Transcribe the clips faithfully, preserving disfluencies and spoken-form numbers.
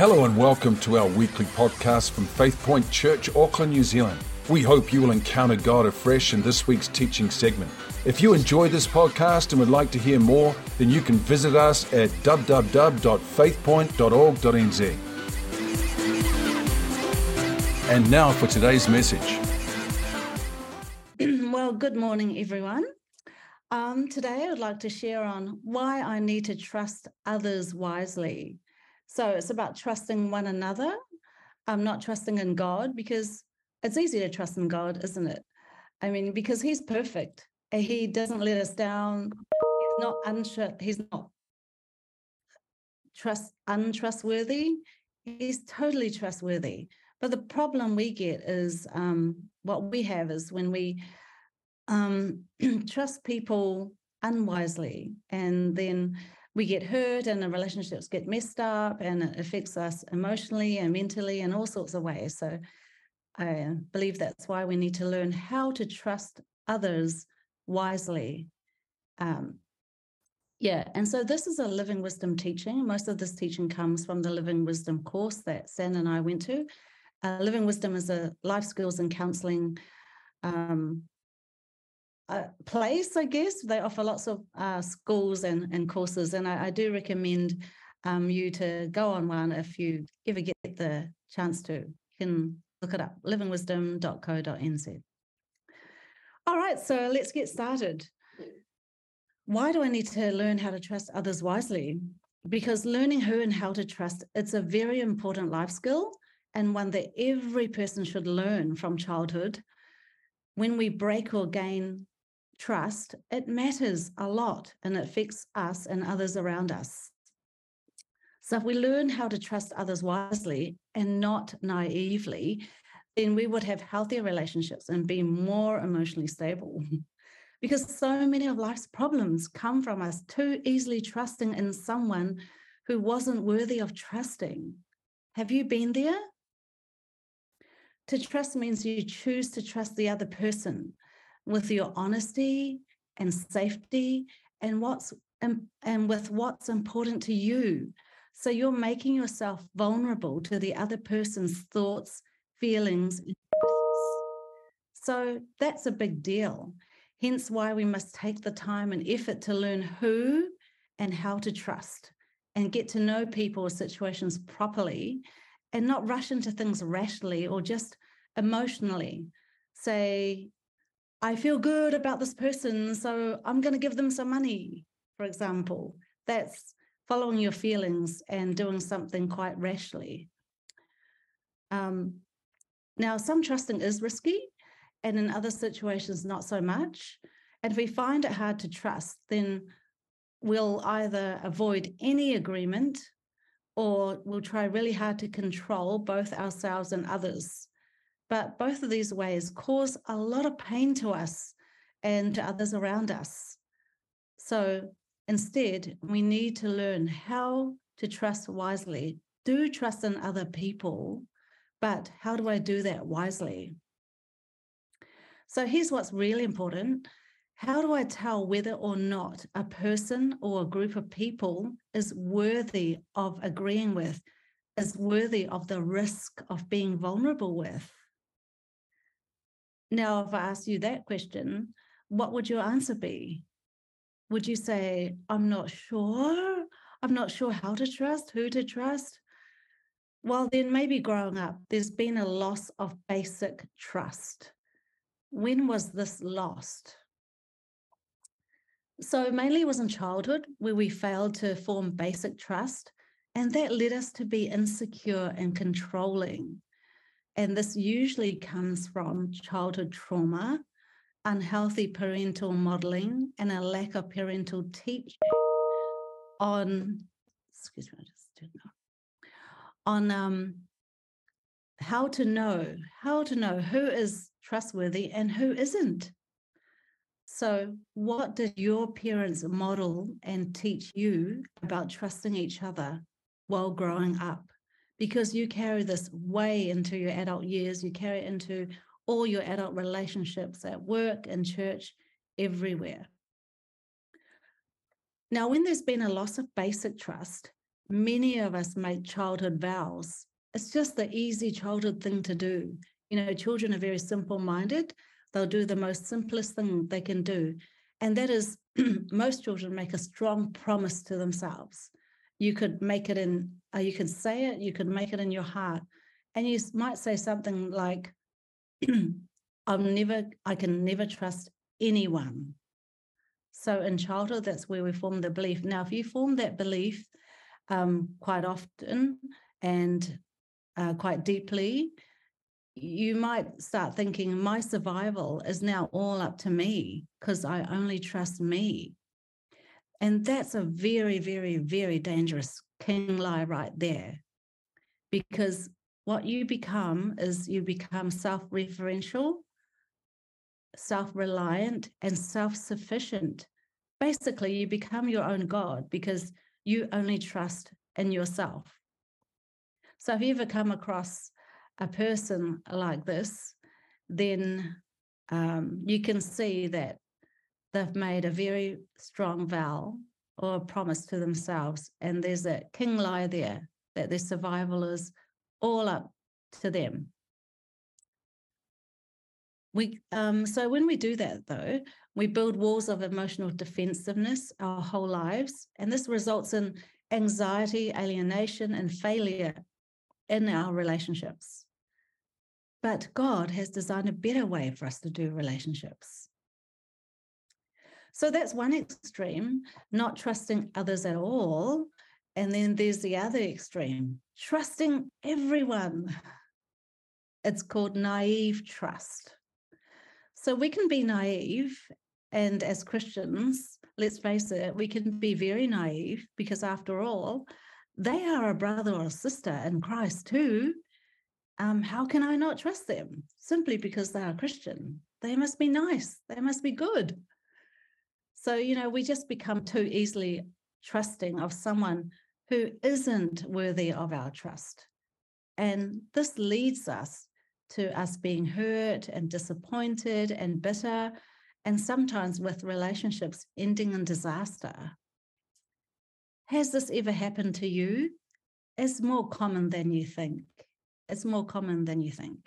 Hello and welcome to our weekly podcast from Faith Point Church, Auckland, New Zealand. We hope you will encounter God afresh in this week's teaching segment. If you enjoy this podcast and would like to hear more, then you can visit us at w w w dot faith point dot org dot n z. And now for today's message. Well, good morning, everyone. Um, today I would like to share on why I need to trust others wisely. So it's about trusting one another. I'm not trusting in God, because it's easy to trust in God, isn't it? I mean, because He's perfect. He doesn't let us down. He's not untru- He's not trust untrustworthy. He's totally trustworthy. But the problem we get is um, what we have is when we um, trust people unwisely, and then we get hurt and the relationships get messed up, and it affects us emotionally and mentally in all sorts of ways. So I believe that's why we need to learn how to trust others wisely. Um, yeah, and so this is a Living Wisdom teaching. Most of this teaching comes from the Living Wisdom course that San and I went to. Uh, Living Wisdom is a life skills and counseling um, uh, place, I guess. They offer lots of uh, schools and, and courses, and I, I do recommend um, you to go on one if you ever get the chance to. You can look it up, living wisdom dot co dot n z. All right, so let's get started. Why do I need to learn how to trust others wisely? Because learning who and how to trust, it's a very important life skill, and one that every person should learn from childhood. When we break or gain trust, it matters a lot, and it affects us and others around us. So if we learn how to trust others wisely and not naively, then we would have healthier relationships and be more emotionally stable. Because so many of life's problems come from us too easily trusting in someone who wasn't worthy of trusting. Have you been there? To trust means you choose to trust the other person with your honesty and safety and what's and, and with what's important to you. So you're making yourself vulnerable to the other person's thoughts, feelings, and choices. So that's a big deal. Hence why we must take the time and effort to learn who and how to trust and get to know people or situations properly, and not rush into things rashly or just emotionally. Say, I feel good about this person, so I'm going to give them some money, for example. That's following your feelings and doing something quite rashly. Um, now, some trusting is risky, and in other situations, not so much. And if we find it hard to trust, then we'll either avoid any agreement, or we'll try really hard to control both ourselves and others. But both of these ways cause a lot of pain to us and to others around us. So instead, we need to learn how to trust wisely. Do trust in other people, but how do I do that wisely? So here's what's really important. How do I tell whether or not a person or a group of people is worthy of agreeing with, is worthy of the risk of being vulnerable with? Now, if I ask you that question, what would your answer be? Would you say, I'm not sure? I'm not sure how to trust, who to trust? Well, then maybe growing up, there's been a loss of basic trust. When was this lost? So mainly it was in childhood where we failed to form basic trust, and that led us to be insecure and controlling. And this usually comes from childhood trauma, unhealthy parental modeling, and a lack of parental teaching on, excuse me, I just didn't know, on um, how to know, how to know who is trustworthy and who isn't. So what did your parents model and teach you about trusting each other while growing up? Because you carry this way into your adult years, you carry it into all your adult relationships at work and church, everywhere. Now, when there's been a loss of basic trust, many of us make childhood vows. It's just the easy childhood thing to do. You know, children are very simple-minded. They'll do the most simplest thing they can do. And that is, most children make a strong promise to themselves. You could make it in, uh, you can say it, you could make it in your heart. And you might say something like, I'm never, I can never trust anyone. So in childhood, that's where we form the belief. Now, if you form that belief um, quite often and uh, quite deeply, you might start thinking, my survival is now all up to me because I only trust me. And that's a very, very, very dangerous king lie right there. Because what you become is you become self-referential, self-reliant, and self-sufficient. Basically, you become your own God because you only trust in yourself. So if you ever come across a person like this, then um, you can see that they've made a very strong vow or a promise to themselves, and there's a king lie there that their survival is all up to them. We um, so when we do that, though, we build walls of emotional defensiveness our whole lives, and this results in anxiety, alienation, and failure in our relationships. But God has designed a better way for us to do relationships. So that's one extreme, not trusting others at all. And then there's the other extreme, trusting everyone. It's called naive trust. So we can be naive, and as Christians, let's face it, we can be very naive because after all, they are a brother or a sister in Christ too. Um, how can I not trust them? Simply because they are Christian. They must be nice. They must be good. So, you know, we just become too easily trusting of someone who isn't worthy of our trust. And this leads us to us being hurt and disappointed and bitter, and sometimes with relationships ending in disaster. Has this ever happened to you? It's more common than you think. It's more common than you think.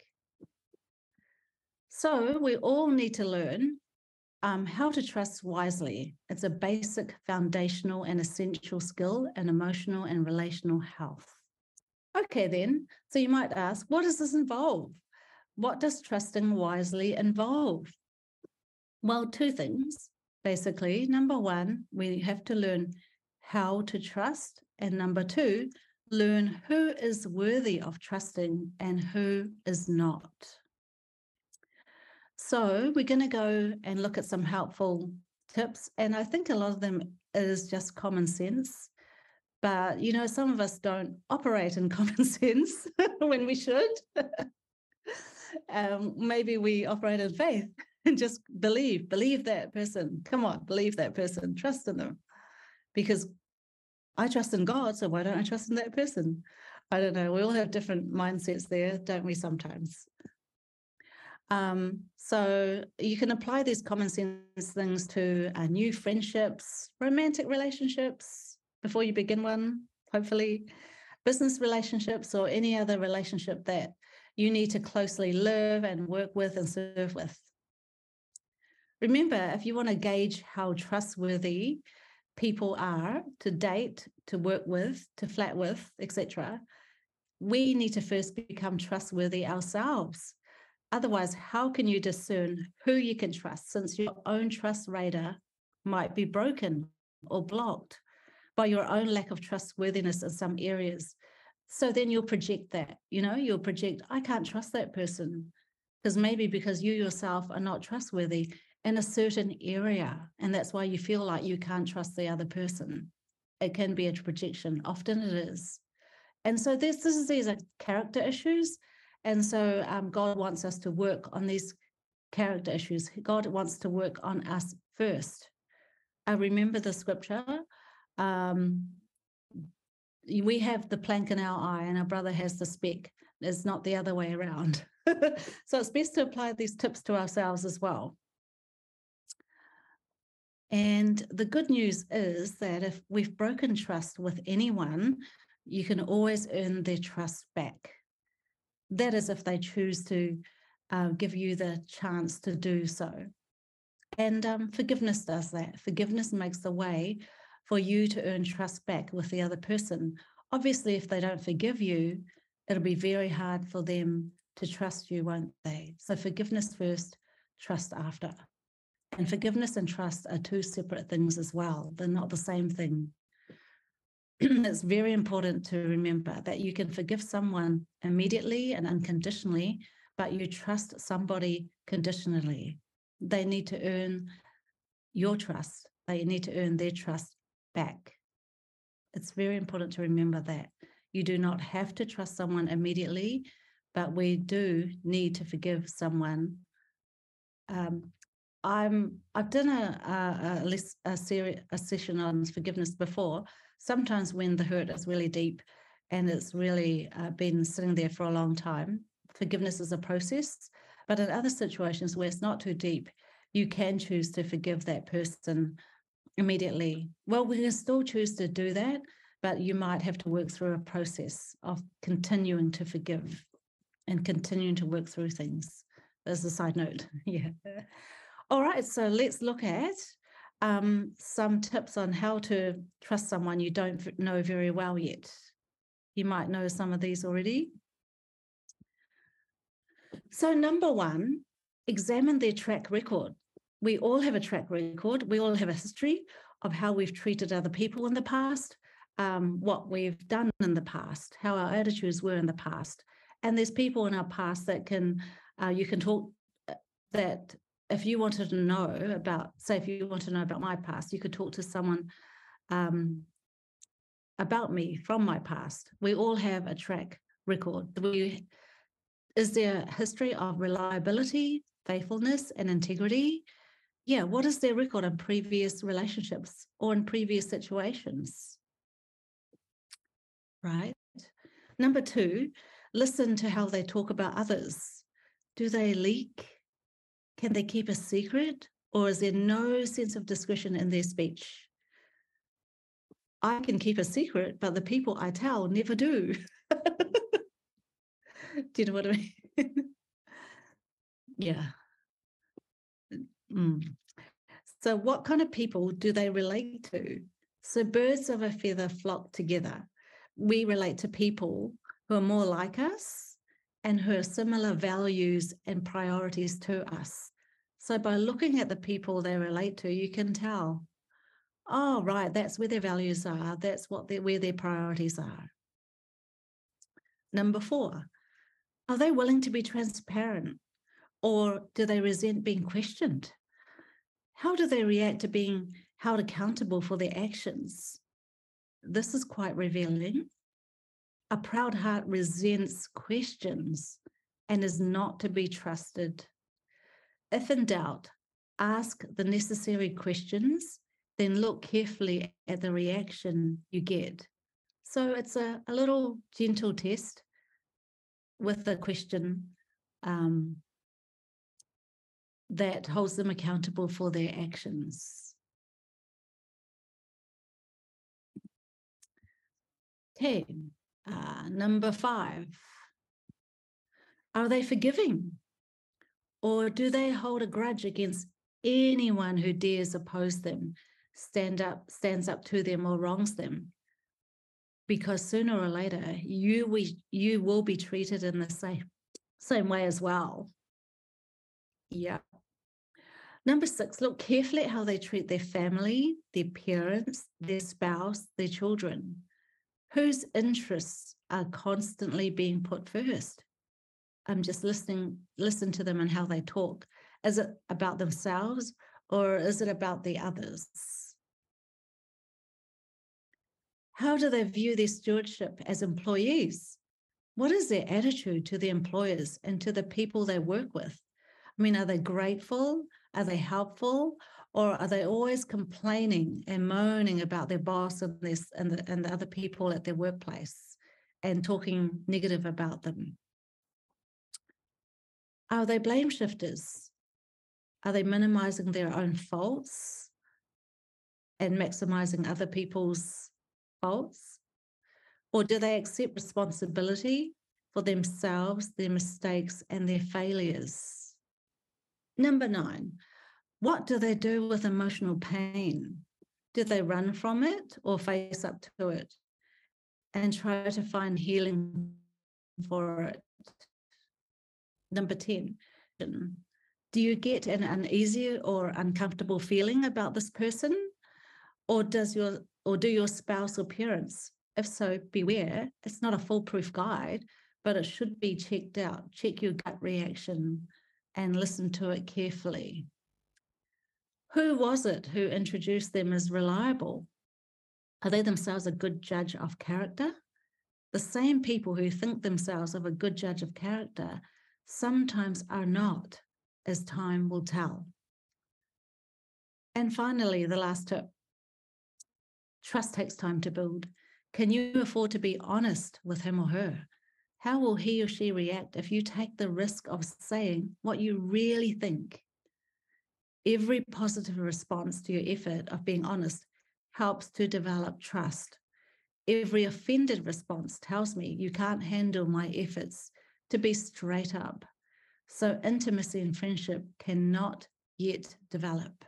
So we all need to learn um, how to trust wisely. It's a basic, foundational, and essential skill in emotional and relational health. Okay, then, so you might ask, what does this involve? What does trusting wisely involve? Well, two things, basically. Number one, we have to learn how to trust. And number two, learn who is worthy of trusting and who is not. So we're going to go and look at some helpful tips. And I think a lot of them is just common sense. But, you know, some of us don't operate in common sense when we should. um, maybe we operate in faith and just believe, believe that person. Come on, believe that person, trust in them. Because I trust in God, so why don't I trust in that person? I don't know. We all have different mindsets there, don't we, sometimes? Um, so you can apply these common sense things to uh, new friendships, romantic relationships, before you begin one, hopefully, business relationships, or any other relationship that you need to closely live and work with and serve with. Remember, if you want to gauge how trustworthy people are to date, to work with, to flat with, et cetera, we need to first become trustworthy ourselves. Otherwise, how can you discern who you can trust, since your own trust radar might be broken or blocked by your own lack of trustworthiness in some areas? So then you'll project that, you know, you'll project, I can't trust that person, because maybe because you yourself are not trustworthy in a certain area, and that's why you feel like you can't trust the other person. It can be a projection. Often it is. And so this, this is, these are character issues. And so um, God wants us to work on these character issues. God wants to work on us first. I remember the scripture. Um, we have the plank in our eye and our brother has the speck. It's not the other way around. So it's best to apply these tips to ourselves as well. And the good news is that if we've broken trust with anyone, you can always earn their trust back. That is if they choose to uh, give you the chance to do so. And um, forgiveness does that. Forgiveness makes the way for you to earn trust back with the other person. Obviously, if they don't forgive you, it'll be very hard for them to trust you, won't they? So forgiveness first, trust after. And forgiveness and trust are two separate things as well. They're not the same thing. It's very important to remember that you can forgive someone immediately and unconditionally, but you trust somebody conditionally. They need to earn your trust. They need to earn their trust back. It's very important to remember that. You do not have to trust someone immediately, but we do need to forgive someone. Um, I'm, I've done a, a, a, a, series, a session on forgiveness before. Sometimes when the hurt is really deep and it's really uh, been sitting there for a long time, forgiveness is a process. But in other situations where it's not too deep, you can choose to forgive that person immediately. Well, we can still choose to do that, but you might have to work through a process of continuing to forgive and continuing to work through things. As a side note, yeah. All right, so let's look at um, some tips on how to trust someone you don't know very well yet. You might know some of these already. So number one, examine their track record. We all have a track record. We all have a history of how we've treated other people in the past, um, what we've done in the past, how our attitudes were in the past. And there's people in our past that can, uh, you can talk that if you wanted to know about, say, if you want to know about my past, you could talk to someone um, about me from my past. We all have a track record. We, is there a history of reliability, faithfulness, and integrity? Yeah, what is their record in previous relationships or in previous situations? Right. Number two, listen to how they talk about others. Do they leak? Can they keep a secret, or is there no sense of discretion in their speech? I can keep a secret, but the people I tell never do. Do you know what I mean? Yeah. Mm. So what kind of people do they relate to? So birds of a feather flock together. We relate to people who are more like us and who have similar values and priorities to us. So by looking at the people they relate to, you can tell, oh, right, that's where their values are. That's what they, where their priorities are. Number four, are they willing to be transparent, or do they resent being questioned? How do they react to being held accountable for their actions? This is quite revealing. A proud heart resents questions and is not to be trusted. If in doubt, ask the necessary questions, then look carefully at the reaction you get. So it's a, a little gentle test with the question um, that holds them accountable for their actions. Okay, uh, number five. Are they forgiving? Or do they hold a grudge against anyone who dares oppose them, stand up, stands up to them, or wrongs them? Because sooner or later, you, we, you will be treated in the same, same way as well. Yeah. Number six, look carefully at how they treat their family, their parents, their spouse, their children. Whose interests are constantly being put first? I'm just listening, listen to them and how they talk. Is it about themselves or is it about the others? How do they view their stewardship as employees? What is their attitude to the employers and to the people they work with? I mean, are they grateful? Are they helpful? Or are they always complaining and moaning about their boss and, this, and, the, and the other people at their workplace and talking negative about them? Are they blame shifters? Are they minimizing their own faults? and maximizing other people's faults? Or do they accept responsibility for themselves, their mistakes, and their failures? Number nine, what do they do with emotional pain? Do they run from it or face up to it and try to find healing for it? Number ten, do you get an uneasy or uncomfortable feeling about this person? Or does your or do your spouse or parents? If so, beware. It's not a foolproof guide, but it should be checked out. Check your gut reaction and listen to it carefully. Who was it who introduced them as reliable? Are they themselves a good judge of character? The same people who think themselves of a good judge of character sometimes are not, as time will tell. And finally, the last tip. Trust takes time to build. Can you afford to be honest with him or her? How will he or she react if you take the risk of saying what you really think? Every positive response to your effort of being honest helps to develop trust. Every offended response tells me you can't handle my efforts to be straight up. So intimacy and friendship cannot yet develop.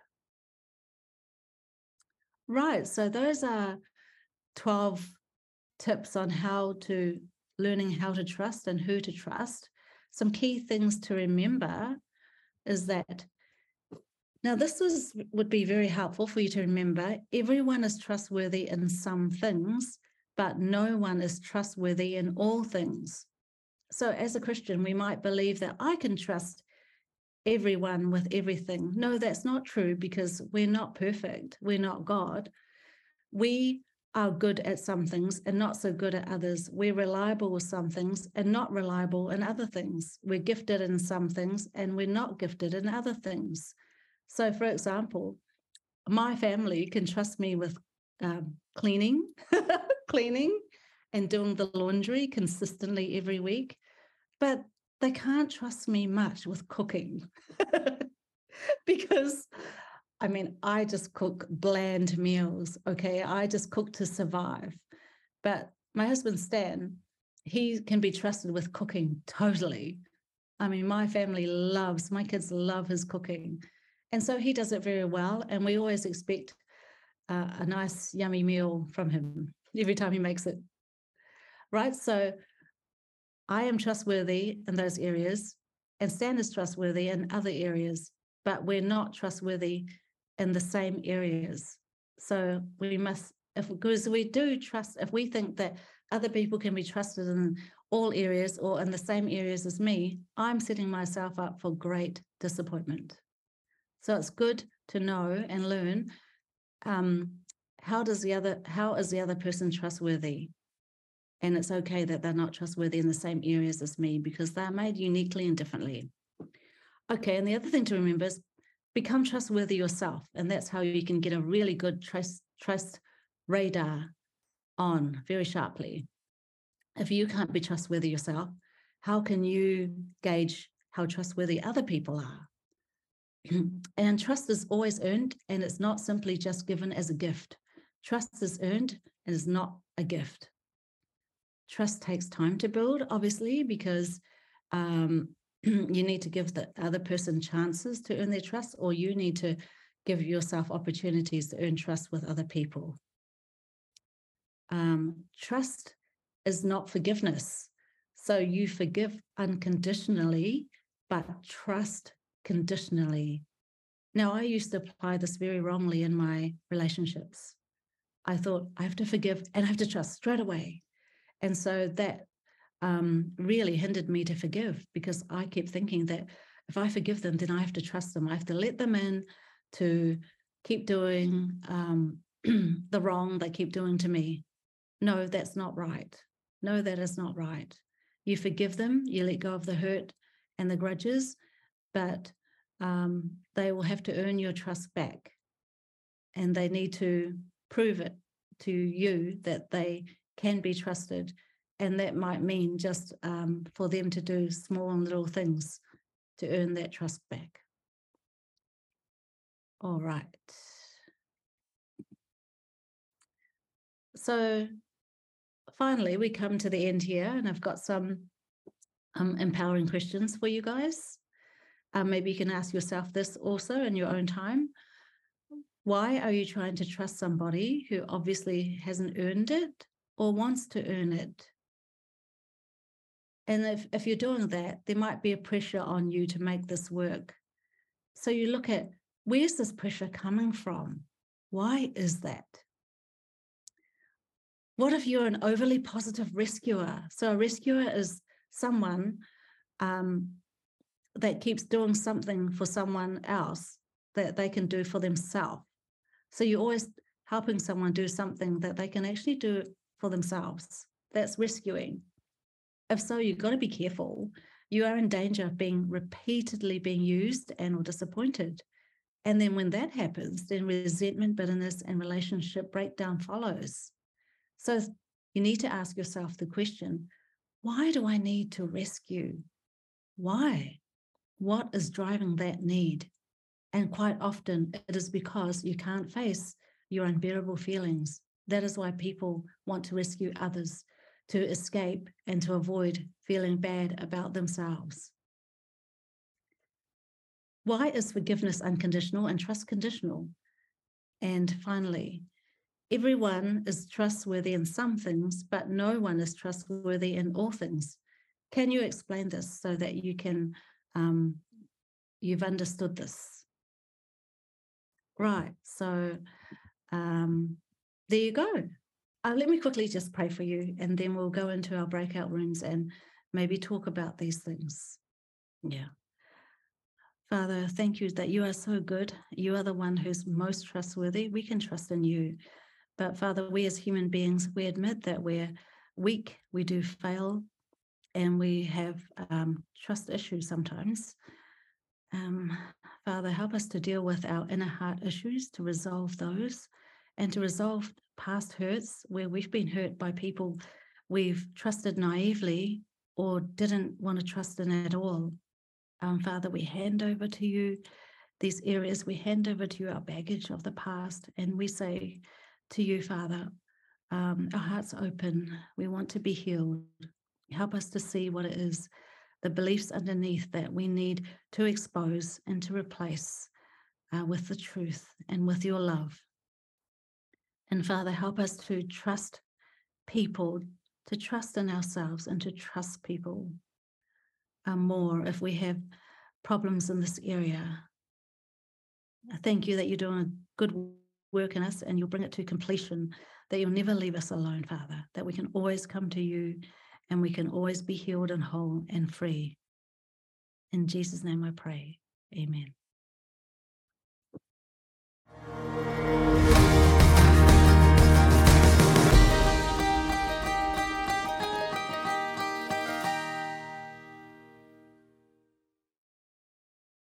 Right, so those are twelve tips on how to learning how to trust and who to trust. Some key things to remember is that, now this is, would be very helpful for you to remember, everyone is trustworthy in some things, but no one is trustworthy in all things. So as a Christian, we might believe that I can trust everyone with everything. No, that's not true, because we're not perfect. We're not God. We are good at some things and not so good at others. We're reliable with some things and not reliable in other things. We're gifted in some things and we're not gifted in other things. So, for example, my family can trust me with um, cleaning, cleaning and doing the laundry consistently every week, but they can't trust me much with cooking because, I mean, I just cook bland meals, okay? I just cook to survive. But my husband, Stan, he can be trusted with cooking totally. I mean, my family loves, my kids love his cooking. And so he does it very well. And we always expect uh, a nice, yummy meal from him every time he makes it, right? So I am trustworthy in those areas, and Stan is trustworthy in other areas, but we're not trustworthy in the same areas. So we must, if because we do trust, if we think that other people can be trusted in all areas or in the same areas as me, I'm setting myself up for great disappointment. So it's good to know and learn um, how does the other, how is the other person trustworthy? And it's okay that they're not trustworthy in the same areas as me, because they're made uniquely and differently. Okay, and the other thing to remember is become trustworthy yourself. And that's how you can get a really good trust, trust radar on very sharply. If you can't be trustworthy yourself, how can you gauge how trustworthy other people are? And trust is always earned, and it's not simply just given as a gift. Trust is earned and is not a gift. Trust takes time to build, obviously, because um, you need to give the other person chances to earn their trust, or you need to give yourself opportunities to earn trust with other people. Um, trust is not forgiveness. So you forgive unconditionally, but trust conditionally. Now, I used to apply this very wrongly in my relationships. I thought I have to forgive and I have to trust straight away. And so that um, really hindered me to forgive, because I kept thinking that if I forgive them, then I have to trust them. I have to let them in to keep doing um, the wrong they keep doing to me. No, that's not right. No, that is not right. You forgive them, you let go of the hurt and the grudges, but um, they will have to earn your trust back. And they need to prove it to you that they can be trusted. And that might mean just um, for them to do small and little things to earn that trust back. All right. So finally, we come to the end here, and I've got some um, empowering questions for you guys. Um, maybe you can ask yourself this also in your own time. Why are you trying to trust somebody who obviously hasn't earned it or wants to earn it? And if, if you're doing that, there might be a pressure on you to make this work. So you look at, where's this pressure coming from? Why is that? What if you're an overly positive rescuer? So a rescuer is someone um, that keeps doing something for someone else that they can do for themselves. So you're always helping someone do something that they can actually do for themselves. That's rescuing. If so, you've got to be careful. You are in danger of being repeatedly being used and or disappointed. And then when that happens, then resentment, bitterness, and relationship breakdown follows. So you need to ask yourself the question, why do I need to rescue? Why? What is driving that need? And quite often it is because you can't face your unbearable feelings. That is why people want to rescue others, to escape and to avoid feeling bad about themselves. Why is forgiveness unconditional and trust conditional? And finally, everyone is trustworthy in some things, but no one is trustworthy in all things. Can you explain this so that you can, um, you've understood this? Right, so um, there you go. Uh, let me quickly just pray for you, and then we'll go into our breakout rooms and maybe talk about these things. Yeah. Father, thank you that you are so good. You are the one who's most trustworthy. We can trust in you. But Father, we as human beings, we admit that we're weak, we do fail, and we have um, trust issues sometimes. Um, Father, help us to deal with our inner heart issues, to resolve those, and to resolve past hurts where we've been hurt by people we've trusted naively or didn't want to trust in at all. Um, Father, we hand over to you these areas, we hand over to you our baggage of the past, and we say to you, Father, um, our hearts open, we want to be healed. Help us to see what it is, the beliefs underneath that we need to expose and to replace uh, with the truth and with your love. And Father, help us to trust people, to trust in ourselves and to trust people uh, more if we have problems in this area. I thank you that you're doing a good work in us and you'll bring it to completion, that you'll never leave us alone, Father, that we can always come to you and we can always be healed and whole and free. In Jesus' name I pray. Amen.